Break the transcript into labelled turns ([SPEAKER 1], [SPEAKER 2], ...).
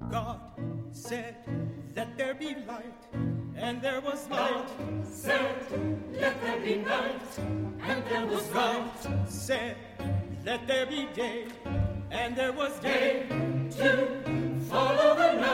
[SPEAKER 1] God said, let there be light, and there was light.
[SPEAKER 2] God said, let there be night, and there was
[SPEAKER 1] God
[SPEAKER 2] light.
[SPEAKER 1] said, let there be day, and there was day.
[SPEAKER 2] To follow the night.